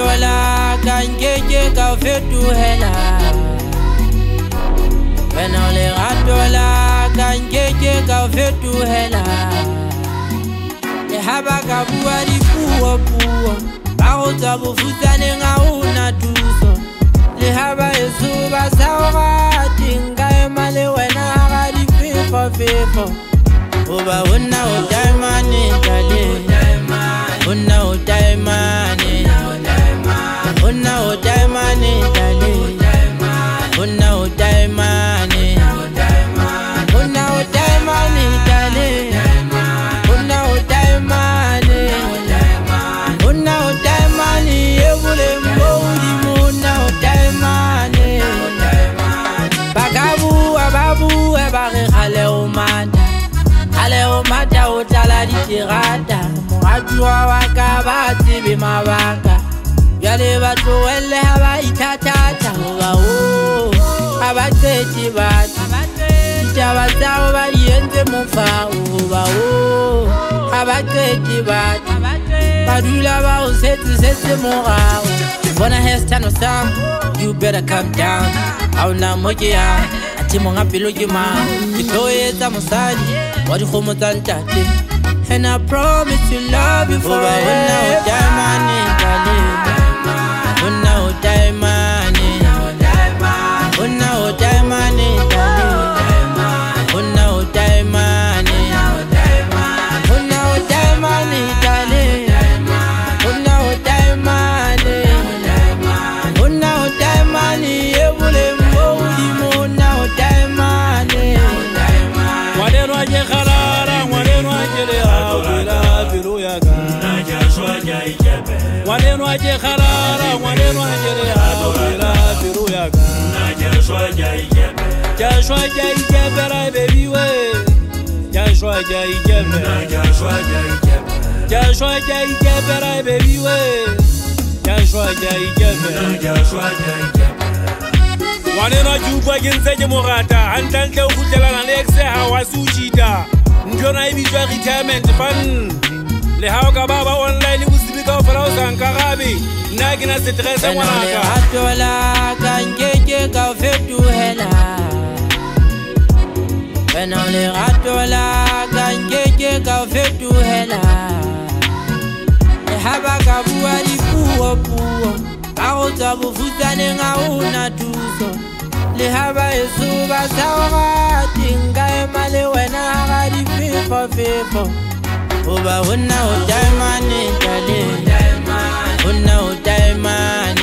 la kankeke ka fetohela wena le rato la kankeke ka fetohela le haba ka bua dipuo ba go tsa bofutsaneng a una thuso le haba esuba sa o gatinga ema le wena ga difefo oba wona o diamane dale wona o diamane wona o diamane dale wona o diamane wona o diamane dale wona o diamane wona o diamane ebule mbodi wona o diamane bagabu ababu ebare khale o manda ale o mata o tala ditirata moratua wa ka ba tsebe mabaka yale batho wele ha ba ithatata ba o aba tsetsi batho ditaba tsao ba dientse mofao ba o aba tsetsi batho ba dula ba o setse morao bona hestano sam you better come down auna mokia monga pelo ke ma ke tloetsa mosadi wa dikgomo tsa ntate and I promise to love you forever. Wona o diamane dale wona o diamane wona o diamane dale wona o diamane wona o diamane dale wona o diamane wona o diamane ebule mbodi mona o diamane waneno aje khalara waneno aje le awela biro ya ga waneno aje khalara waneno aje le awela biro ya ga Joshua jai baby we Joshua jai baby we Joshua jai waneno jukwa ginseje morata antante ukutela na exe hawasuchita ndiona ibitwa retirement fund le hawo ka baba online busibika ofala usankarabi naki na stress ngwanaka atola kankeke ka fetohela wena le atola kankeke ka fetohela le haba ka bua dipuo ba go tsa bofutsaneng a una thuso le haba esuba sa o gatinga ema le wena ga difefo oba wona o diamane dale wona o diamane